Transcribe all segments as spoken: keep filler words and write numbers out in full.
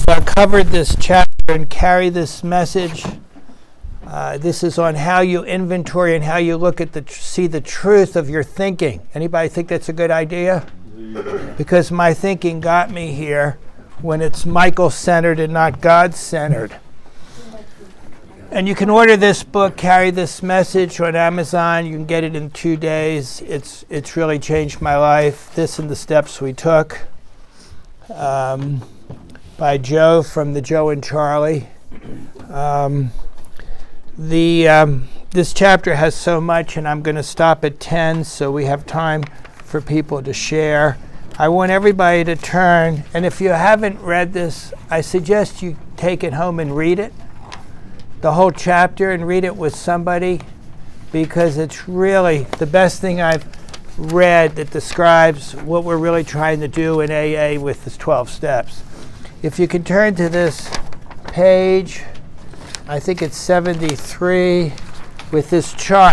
uh, covered this chapter and carry this message. Uh, this is on how you inventory and how you look at the tr- see the truth of your thinking. Anybody think that's a good idea? Because my thinking got me here when it's Michael-centered and not God-centered. And you can order this book, Carry This Message, on Amazon. You can get it in two days. It's it's really changed my life. This and the Steps We Took, um, by Joe from the Joe and Charlie. Um, the um, this chapter has so much, and I'm going to stop at ten, so we have time for people to share. I want everybody to turn, and if you haven't read this, I suggest you take it home and read it, the whole chapter, and read it with somebody, because it's really the best thing I've read that describes what we're really trying to do in A A with the twelve steps. If you can turn to this page, I think it's seventy-three, with this chart.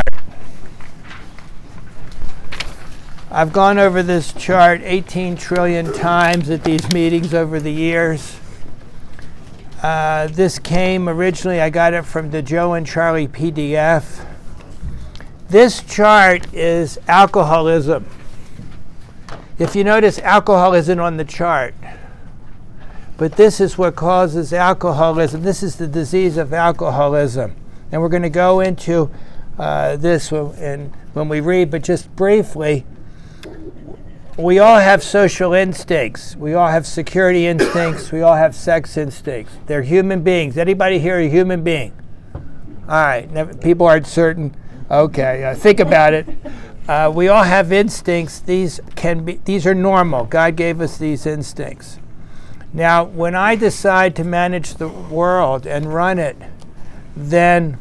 I've gone over this chart eighteen trillion times at these meetings over the years. Uh, this came originally, I got it from the Joe and Charlie P D F. This chart is alcoholism. If you notice, alcohol isn't on the chart. But this is what causes alcoholism. This is the disease of alcoholism. And we're going to go into uh, this when, and when we read, but just briefly, we all have social instincts. We all have security instincts. We all have sex instincts. They're human beings. Anybody here a human being? All right. Never, people aren't certain. Okay. Uh, think about it. Uh, we all have instincts. These can be. These are normal. God gave us these instincts. Now, when I decide to manage the world and run it, then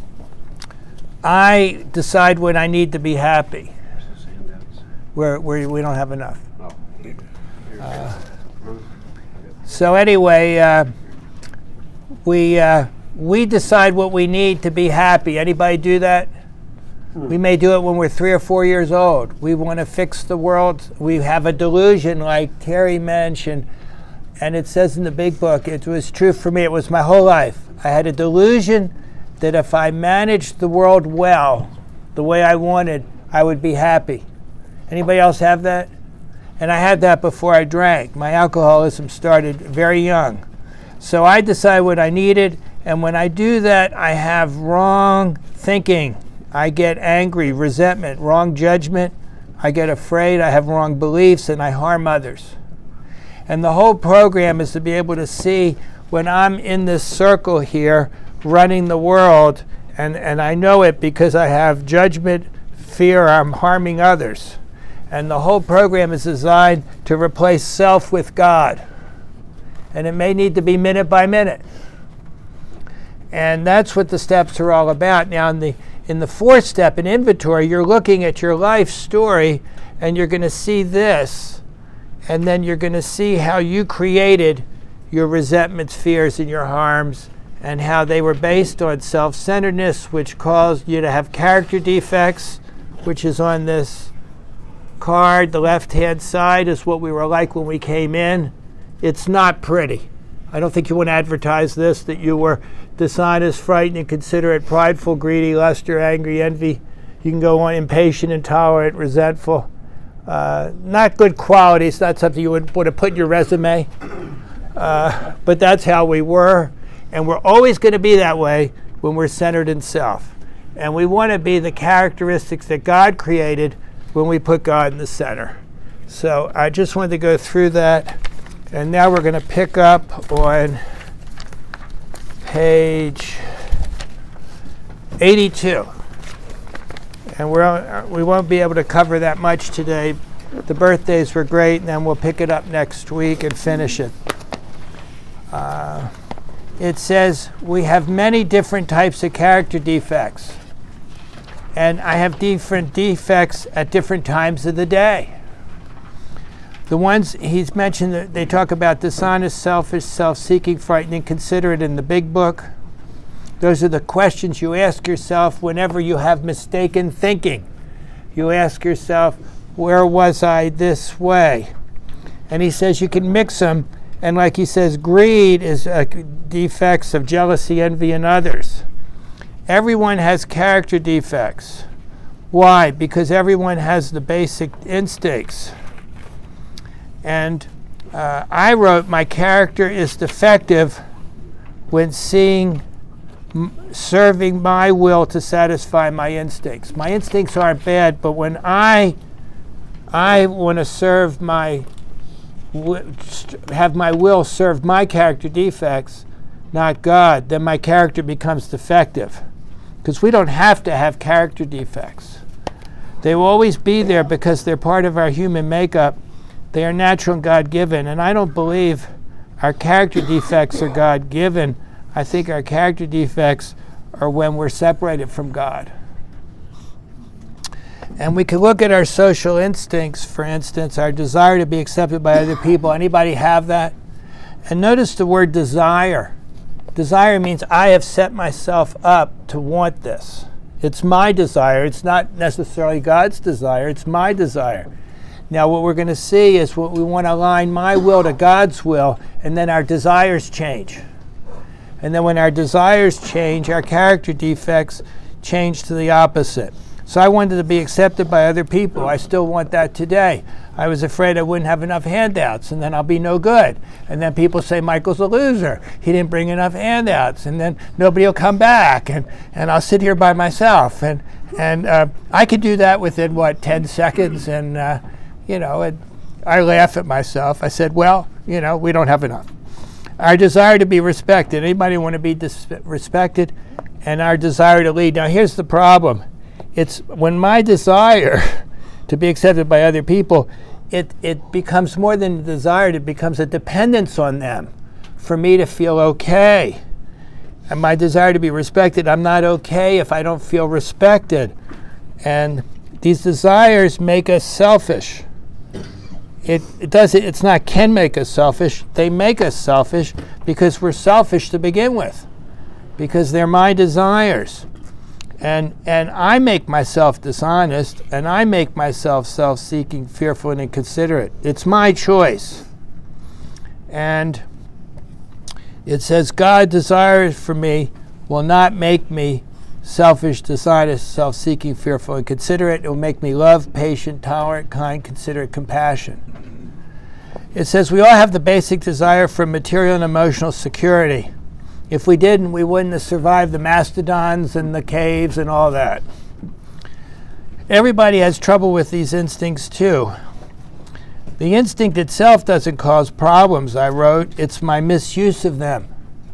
I decide when I need to be happy. Where, where we don't have enough. Uh, so anyway, uh, we uh, we decide what we need to be happy. Anybody do that? We may do it when we're three or four years old. We want to fix the world. We have a delusion, like Terry mentioned, and it says in the big book, it was true for me. It was my whole life. I had a delusion that if I managed the world well, the way I wanted, I would be happy. Anybody else have that? And I had that before I drank. My alcoholism started very young. So I decide what I needed, and when I do that, I have wrong thinking. I get angry, resentment, wrong judgment. I get afraid, I have wrong beliefs, and I harm others. And the whole program is to be able to see when I'm in this circle here running the world, and, and I know it because I have judgment, fear, I'm harming others. And the whole program is designed to replace self with God. And it may need to be minute by minute. And that's what the steps are all about. Now, in the in the fourth step, in inventory, you're looking at your life story, and you're going to see this. And then you're going to see how you created your resentments, fears, and your harms, and how they were based on self-centeredness, which caused you to have character defects, which is on this card. The left-hand side is what we were like when we came in. It's not pretty. I don't think you want to advertise this, that you were dishonest, frightened, inconsiderate, prideful, greedy, luster, angry, envy. You can go on impatient, intolerant, resentful. Uh, not good qualities. Not something you would want to put in your resume. Uh, but that's how we were. And we're always going to be that way when we're centered in self. And we want to be the characteristics that God created when we put God in the center. So I just wanted to go through that. And now we're going to pick up on page eighty-two. And we're, we won't be able to cover that much today. The birthdays were great, and then we'll pick it up next week and finish it. Uh, it says, we have many different types of character defects. And I have different defects at different times of the day. The ones he's mentioned, that they talk about dishonest, selfish, self-seeking, frightened, inconsiderate in the big book. Those are the questions you ask yourself whenever you have mistaken thinking. You ask yourself, where was I this way? And he says you can mix them And like he says, greed is uh, defects of jealousy, envy, and others. Everyone has character defects. Why? Because everyone has the basic instincts. And uh, I wrote, my character is defective when seeing, m- serving my will to satisfy my instincts. My instincts aren't bad, but when I, I want to serve my, w- have my will serve my character defects, not God, then my character becomes defective. Because we don't have to have character defects. They will always be there because they're part of our human makeup. They are natural and God-given. And I don't believe our character defects are God-given. I think our character defects are when we're separated from God. And we can look at our social instincts, for instance, our desire to be accepted by other people. Anybody have that? And notice the word desire. Desire means I have set myself up to want this. It's my desire. It's not necessarily God's desire. It's my desire. Now what we're going to see is what we want to align my will to God's will, and then our desires change. And then when our desires change, our character defects change to the opposite. So I wanted to be accepted by other people. I still want that today. I was afraid I wouldn't have enough handouts, and then I'll be no good. And then people say, Michael's a loser. He didn't bring enough handouts. And then nobody will come back, and, and I'll sit here by myself. And, and uh, I could do that within, what, ten seconds? And, uh, you know, and I laugh at myself. I said, well, you know, we don't have enough. Our desire to be respected. Anybody want to be dis- respected? And our desire to lead. Now, here's the problem. It's when my desire to be accepted by other people, it, it becomes more than a desire, it becomes a dependence on them for me to feel okay. And my desire to be respected, I'm not okay if I don't feel respected. And these desires make us selfish. It, it does it, it's not can make us selfish, they make us selfish because we're selfish to begin with, because they're my desires. And and I make myself dishonest, and I make myself self-seeking, fearful, and inconsiderate. It's my choice. And it says, God desires for me will not make me selfish, dishonest, self-seeking, fearful, and considerate. It will make me love, patient, tolerant, kind, considerate, compassion. It says we all have the basic desire for material and emotional security. If we didn't, we wouldn't have survived the mastodons and the caves and all that. Everybody has trouble with these instincts too. The instinct itself doesn't cause problems, I wrote. It's my misuse of them.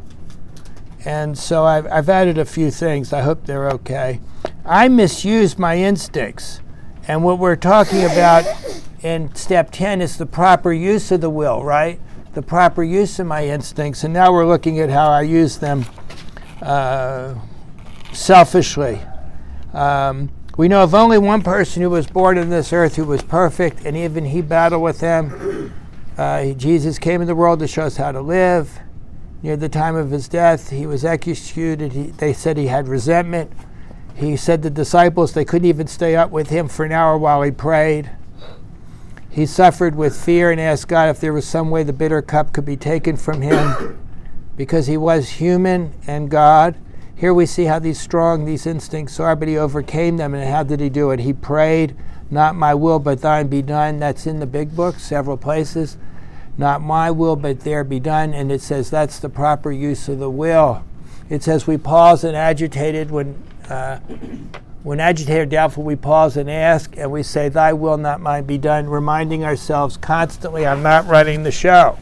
And so I've, I've added a few things. I hope they're okay. I misuse my instincts. And what we're talking about in step ten is the proper use of the will, right? The proper use of my instincts, and now we're looking at how I use them uh, selfishly. Um, we know of only one person who was born on this earth who was perfect, and even he battled with them. Uh, Jesus came in the world to show us how to live. Near the time of his death, he was executed. He, they said he had resentment. He said to the disciples they couldn't even stay up with him for an hour while he prayed. He suffered with fear and asked God if there was some way the bitter cup could be taken from him because he was human and God. Here we see how these strong these instincts are, but he overcame them. And how did he do it? He prayed, not my will but thine be done. That's in the big book, several places. Not my will but there be done. And it says that's the proper use of the will. It says we pause and agitated when... Uh, When agitated or doubtful, we pause and ask, and we say, thy will, not mine, be done, reminding ourselves constantly, I'm not running the show.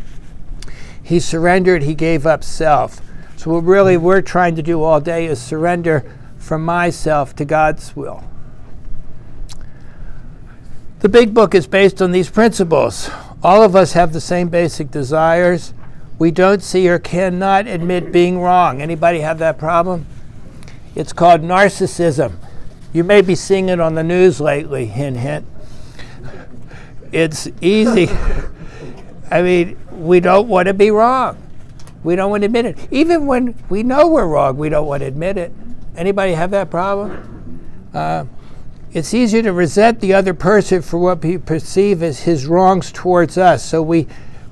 He surrendered, he gave up self. So what really we're trying to do all day is surrender from myself to God's will. The big book is based on these principles. All of us have the same basic desires. We don't see or cannot admit being wrong. Anybody have that problem? It's called narcissism. You may be seeing it on the news lately, hint, hint. It's easy. I mean, we don't want to be wrong. We don't want to admit it. Even when we know we're wrong, we don't want to admit it. Anybody have that problem? Uh, it's easier to resent the other person for what we perceive as his wrongs towards us. So we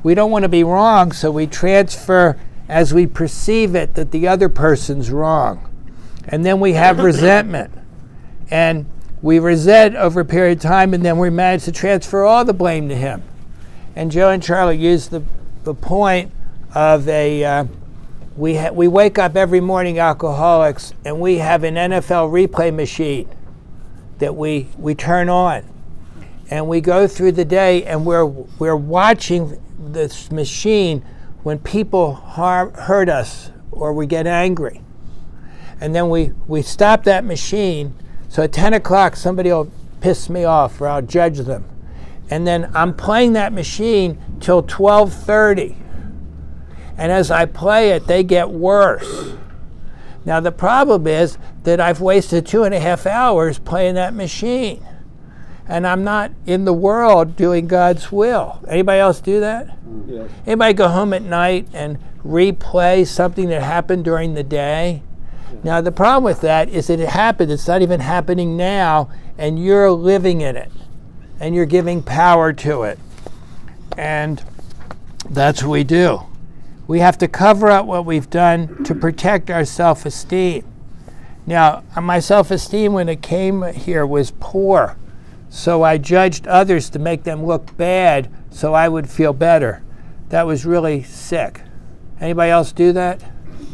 we don't want to be wrong, so we transfer as we perceive it that the other person's wrong. And then we have resentment. And we resent over a period of time, and then we manage to transfer all the blame to him. And Joe and Charlie used the, the point of a, uh, we, ha- we wake up every morning alcoholics, and we have an N F L replay machine that we, we turn on. And we go through the day, and we're, we're watching this machine when people harm, hurt us or we get angry. And then we, we stop that machine. So at ten o'clock, somebody will piss me off or I'll judge them. And then I'm playing that machine till twelve thirty. And as I play it, they get worse. Now the problem is that I've wasted two and a half hours playing that machine. And I'm not in the world doing God's will. Anybody else do that? Yeah. Anybody go home at night and replay something that happened during the day? Now, the problem with that is that it happened. It's not even happening now, and you're living in it, and you're giving power to it. And that's what we do. We have to cover up what we've done to protect our self-esteem. Now, my self-esteem when it came here was poor, so I judged others to make them look bad so I would feel better. That was really sick. Anybody else do that?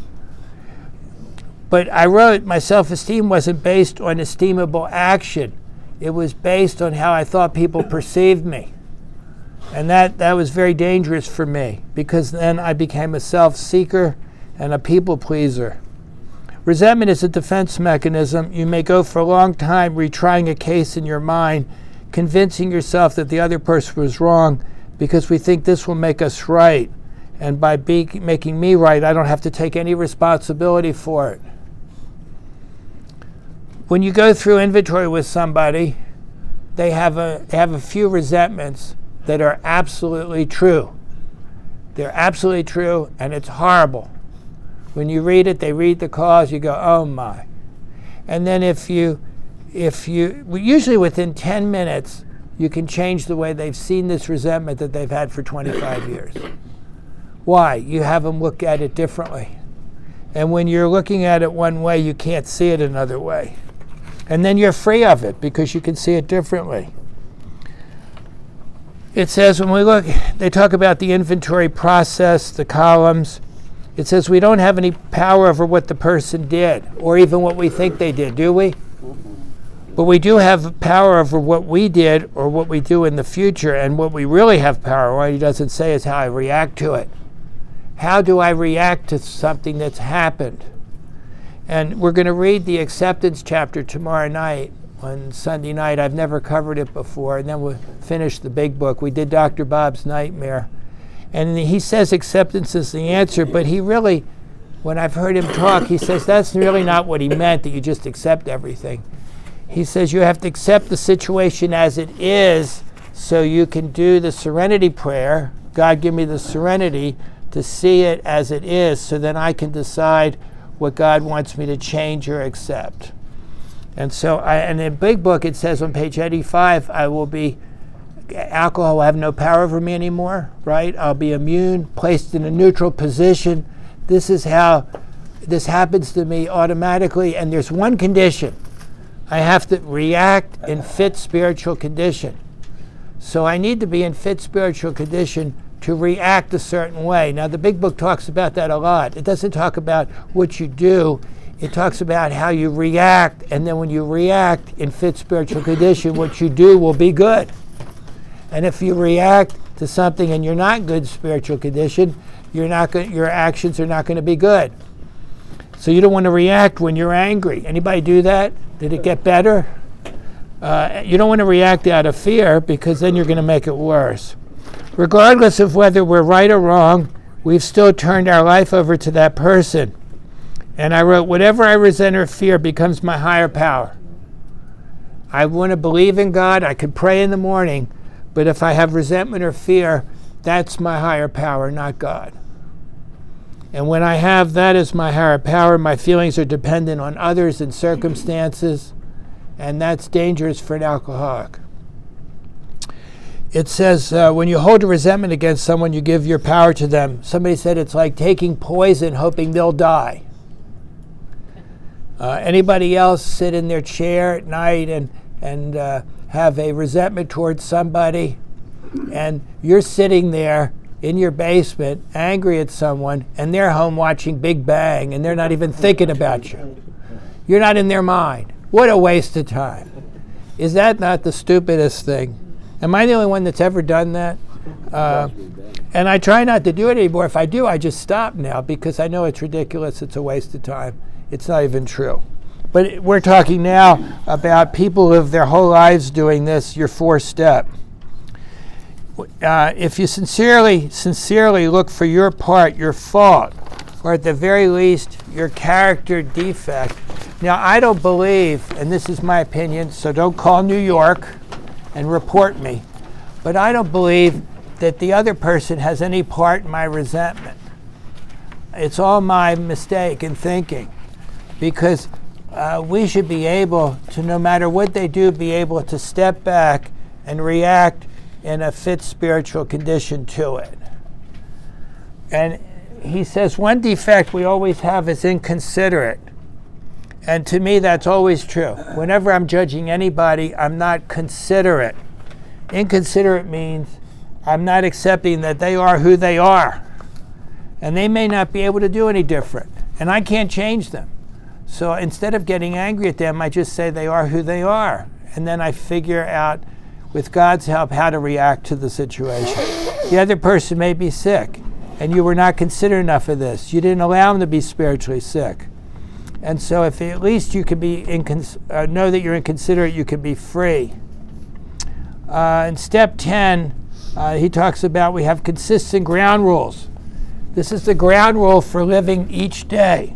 But I wrote, my self-esteem wasn't based on esteemable action. It was based on how I thought people perceived me. And that, that was very dangerous for me, because then I became a self-seeker and a people pleaser. Resentment is a defense mechanism. You may go for a long time retrying a case in your mind, convincing yourself that the other person was wrong because we think this will make us right. And by be, making me right, I don't have to take any responsibility for it. When you go through inventory with somebody, they have a they have a few resentments that are absolutely true. They're absolutely true, and it's horrible. When you read it, they read the cause, you go, oh my. And then if you, if you, usually within ten minutes, you can change the way they've seen this resentment that they've had for twenty-five years. Why? You have them look at it differently. And when you're looking at it one way, you can't see it another way. And then you're free of it because you can see it differently. It says when we look, they talk about the inventory process, the columns. It says we don't have any power over what the person did or even what we think they did, do we? But we do have power over what we did or what we do in the future, and what we really have power, what he doesn't say, is how I react to it. How do I react to something that's happened? And we're going to read the acceptance chapter tomorrow night on Sunday night. I've never covered it before, and then we'll finish the big book. We did Doctor Bob's Nightmare. And he says acceptance is the answer, but he really, when I've heard him talk, he says that's really not what he meant, that you just accept everything. He says you have to accept the situation as it is so you can do the serenity prayer. God, give me the serenity to see it as it is so then I can decide what God wants me to change or accept. And so, I, and in the big book, it says on page eighty-five, I will be, alcohol will have no power over me anymore, right? I'll be immune, placed in a neutral position. This is how this happens to me automatically, and there's one condition. I have to react in fit spiritual condition. So I need to be in fit spiritual condition to react a certain way. Now, the big book talks about that a lot. It doesn't talk about what you do. It talks about how you react, and then when you react in fit spiritual condition, what you do will be good. And if you react to something and you're not good spiritual condition, you're not go- your actions are not going to be good. So you don't want to react when you're angry. Anybody do that? Did it get better? Uh, you don't want to react out of fear, because then you're going to make it worse. Regardless of whether we're right or wrong, we've still turned our life over to that person. And I wrote, whatever I resent or fear becomes my higher power. I want to believe in God. I could pray in the morning, but if I have resentment or fear, that's my higher power, not God. And when I have that as my higher power, my feelings are dependent on others and circumstances, and that's dangerous for an alcoholic. it says uh, when you hold a resentment against someone, you give your power to them. Somebody said it's like taking poison, hoping they'll die. Uh, anybody else sit in their chair at night and, and uh, have a resentment towards somebody, and you're sitting there in your basement angry at someone, and they're home watching Big Bang, and they're not even thinking about you. You're not in their mind. What a waste of time. Is that not the stupidest thing? Am I the only one that's ever done that? Uh, and I try not to do it anymore. If I do, I just stop now because I know it's ridiculous. It's a waste of time. It's not even true. But we're talking now about people who live their whole lives doing this, your fourth step. Uh, if you sincerely, sincerely look for your part, your fault, or at the very least, your character defect. Now, I don't believe, and this is my opinion, so don't call New York and report me, but I don't believe that the other person has any part in my resentment. It's all my mistake in thinking, because uh, we should be able to, no matter what they do, be able to step back and react in a fit spiritual condition to it. And he says one defect we always have is inconsiderate. And to me, that's always true. Whenever I'm judging anybody, I'm not considerate. Inconsiderate means I'm not accepting that they are who they are. And they may not be able to do any different. And I can't change them. So instead of getting angry at them, I just say they are who they are. And then I figure out, with God's help, how to react to the situation. The other person may be sick, and you were not considerate enough of this. You didn't allow them to be spiritually sick. And so if at least you can be incons- uh, know that you're inconsiderate, you can be free. Uh, in step ten, uh, he talks about we have consistent ground rules. This is the ground rule for living each day.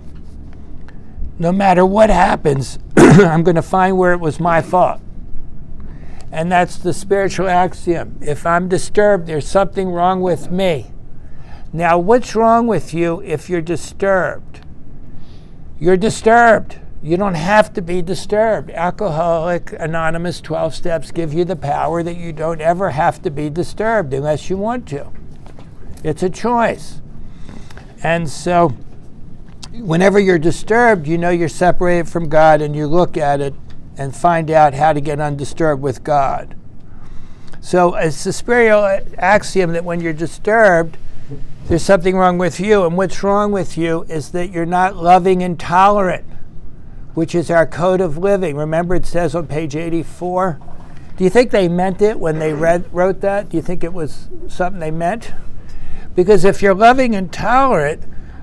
No matter what happens, I'm going to find where it was my fault. And that's the spiritual axiom. If I'm disturbed, there's something wrong with me. Now, what's wrong with you if you're disturbed? You're disturbed. You don't have to be disturbed. Alcoholic Anonymous twelve steps give you the power that you don't ever have to be disturbed unless you want to. It's a choice. And so whenever you're disturbed, you know you're separated from God, and you look at it and find out how to get undisturbed with God. So it's a spiritual axiom that when you're disturbed, there's something wrong with you. And what's wrong with you is that you're not loving and tolerant, which is our code of living. Remember, it says on page eighty-four. Do you think they meant it when they read, wrote that? Do you think it was something they meant? Because if you're loving and tolerant,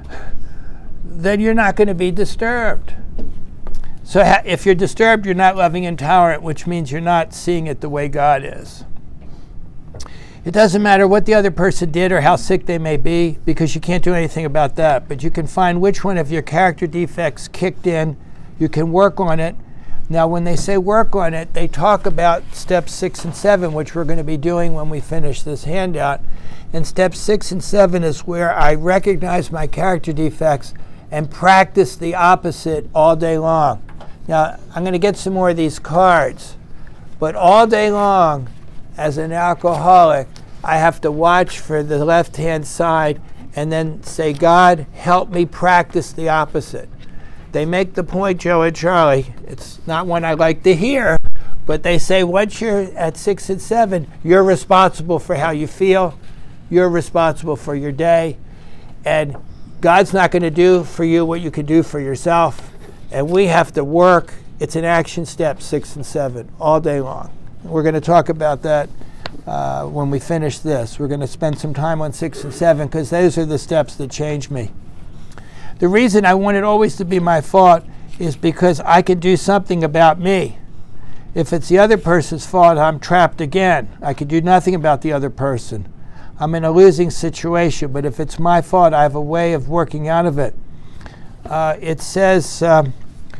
then you're not going to be disturbed. So ha- if you're disturbed, you're not loving and tolerant, which means you're not seeing it the way God is. It doesn't matter what the other person did or how sick they may be, because you can't do anything about that. But you can find which one of your character defects kicked in. You can work on it. Now, when they say work on it, they talk about steps six and seven, which we're going to be doing when we finish this handout. And step six and seven is where I recognize my character defects and practice the opposite all day long. Now, I'm going to get some more of these cards, but all day long, as an alcoholic, I have to watch for the left-hand side and then say, God, help me practice the opposite. They make the point, Joe and Charlie, it's not one I like to hear, but they say once you're at six and seven, you're responsible for how you feel, you're responsible for your day, and God's not going to do for you what you can do for yourself, and we have to work. It's an action step, six and seven, all day long. We're going to talk about that uh, when we finish this. We're going to spend some time on six and seven because those are the steps that change me. The reason I want it always to be my fault is because I can do something about me. If it's the other person's fault, I'm trapped again. I can do nothing about the other person. I'm in a losing situation, but if it's my fault, I have a way of working out of it. Uh, it says, um,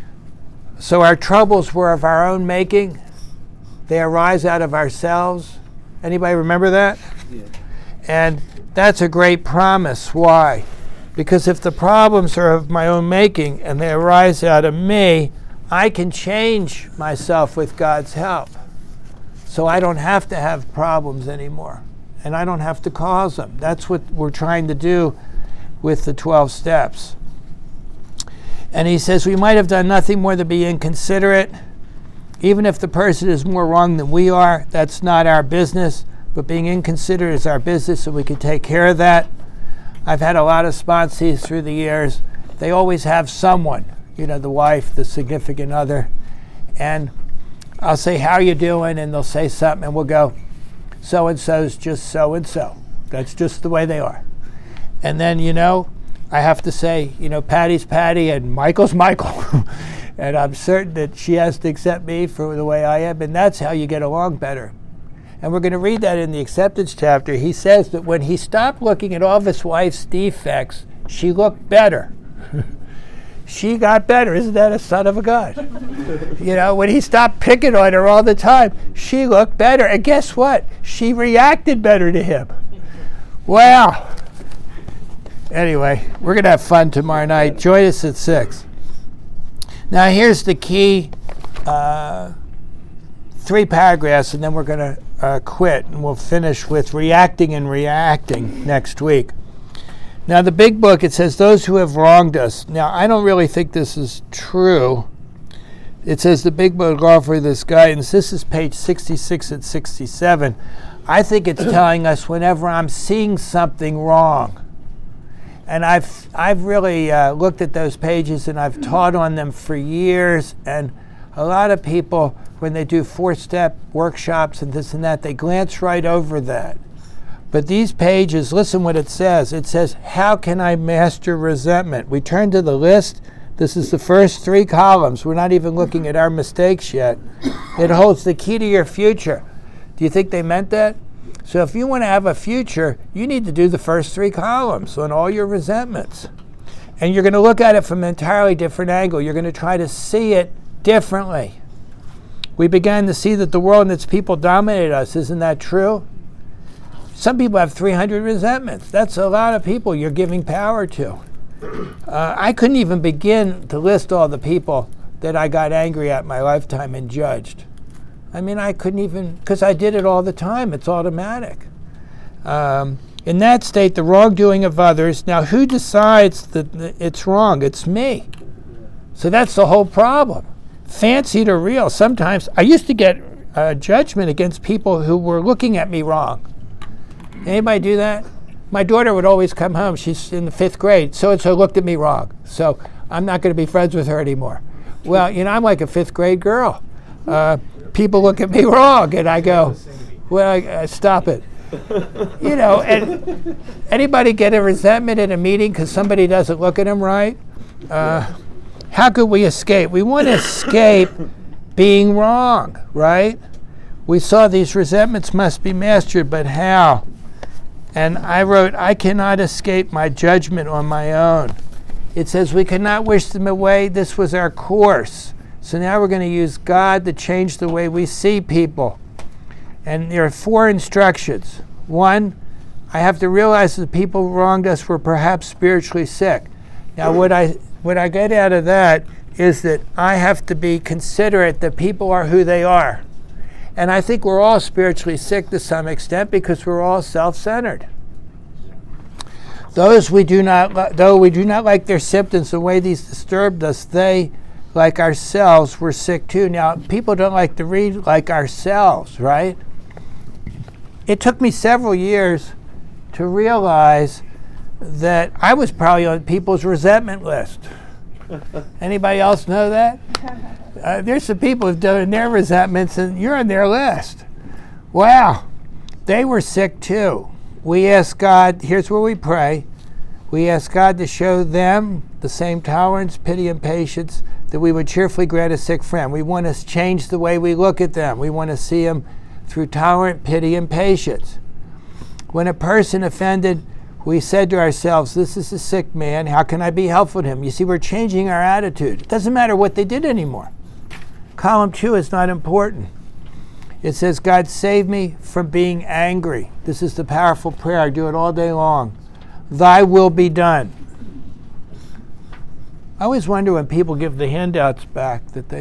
so our troubles were of our own making. They arise out of ourselves. Anybody remember that? Yeah. And that's a great promise. Why? Because if the problems are of my own making and they arise out of me, I can change myself with God's help. so I don't have to have problems anymore, and I don't have to cause them. That's what we're trying to do with the twelve steps. And he says we might have done nothing more than be inconsiderate. Even if the person is more wrong than we are, that's not our business. But being inconsiderate is our business, so we can take care of that. I've had a lot of sponsees through the years. They always have someone, you know, the wife, the significant other. And I'll say, how are you doing? And they'll say something, and we'll go, so-and-so's just so-and-so. That's just the way they are. And then, you know, I have to say, you know, Patty's Patty and Michael's Michael. And I'm certain that she has to accept me for the way I am, and that's how you get along better. And we're going to read that in the acceptance chapter. He says that when he stopped looking at all of his wife's defects, she looked better. She got better. Isn't that a son of a gun? You know, when he stopped picking on her all the time, she looked better. And guess what? She reacted better to him. Wow. Anyway, we're going to have fun tomorrow night. Join us at six. Now, here's the key uh, three paragraphs, and then we're going to uh, quit, and we'll finish with reacting and reacting next week. Now, the big book, it says, those who have wronged us. Now, I don't really think this is true. It says the big book offers this guidance. This is page sixty-six and sixty-seven. I think it's telling us whenever I'm seeing something wrong. And I've I've really uh, looked at those pages, and I've taught on them for years. And a lot of people, when they do four-step workshops and this and that, they glance right over that. But these pages, listen what it says. It says, how can I master resentment? We turn to the list. This is the first three columns. We're not even looking at our mistakes yet. It holds the key to your future. Do you think they meant that? So if you want to have a future, you need to do the first three columns on all your resentments. And you're going to look at it from an entirely different angle. You're going to try to see it differently. We began to see that the world and its people dominated us. Isn't that true? Some people have three hundred resentments. That's a lot of people you're giving power to. Uh, I couldn't even begin to list all the people that I got angry at in my lifetime and judged. I mean, I couldn't even, because I did it all the time. It's automatic. Um, in that state, the wrongdoing of others, now who decides that it's wrong? It's me. So that's the whole problem. Fancied or real. Sometimes I used to get uh, judgment against people who were looking at me wrong. Anybody do that? My daughter would always come home. She's in the fifth grade. So-and-so looked at me wrong. So I'm not going to be friends with her anymore. Well, you know, I'm like a fifth grade girl. Uh, people look at me wrong, and I go, well, uh, stop it. You know, and anybody get a resentment in a meeting because somebody doesn't look at them right? Uh, how could we escape? We want to escape being wrong, right? We saw these resentments must be mastered, but how? And I wrote, I cannot escape my judgment on my own. It says we cannot wish them away. This was our course. So now we're going to use God to change the way we see people. And there are four instructions. One, I have to realize that the people who wronged us were perhaps spiritually sick. Now what I what I get out of that is that I have to be considerate that people are who they are. And I think we're all spiritually sick to some extent because we're all self-centered. Those we do not, though we do not like their symptoms, the way these disturbed us, they, like ourselves, were sick too. Now, people don't like to read like ourselves, right? It took me several years to realize that I was probably on people's resentment list. Anybody else know that? Uh, there's some people who've done their resentments, and you're on their list. Wow. They were sick too. We ask God, here's where we pray. We ask God to show them the same tolerance, pity, and patience that we would cheerfully grant a sick friend. We want to change the way we look at them. We want to see them through tolerant pity and patience. When a person offended, we said to ourselves, this is a sick man. How can I be helpful to him? You see, we're changing our attitude. It doesn't matter what they did anymore. Column two is not important. It says, God, save me from being angry. This is the powerful prayer. I do it all day long. Thy will be done. I always wonder when people give the handouts back that they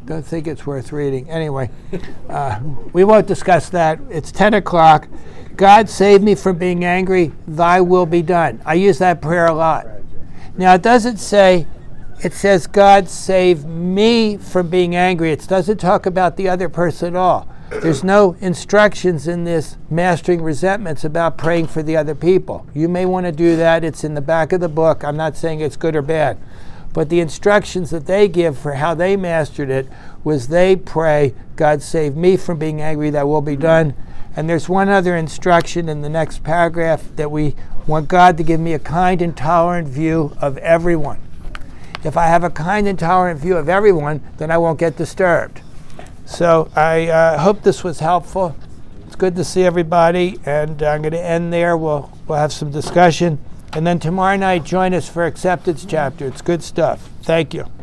don't think it's worth reading. Anyway, uh, we won't discuss that. It's ten o'clock. God, save me from being angry. Thy will be done. I use that prayer a lot. Now, it doesn't say, it says, God, save me from being angry. It doesn't talk about the other person at all. There's no instructions in this Mastering Resentments about praying for the other people. You may want to do that. It's in the back of the book. I'm not saying it's good or bad. But the instructions that they give for how they mastered it was they pray, God, save me from being angry, that will be done. And there's one other instruction in the next paragraph, that we want God to give me a kind and tolerant view of everyone. If I have a kind and tolerant view of everyone, then I won't get disturbed. So I uh, hope this was helpful. It's good to see everybody, and I'm going to end there. We'll, we'll have some discussion. And then tomorrow night, join us for Acceptance chapter. It's good stuff. Thank you.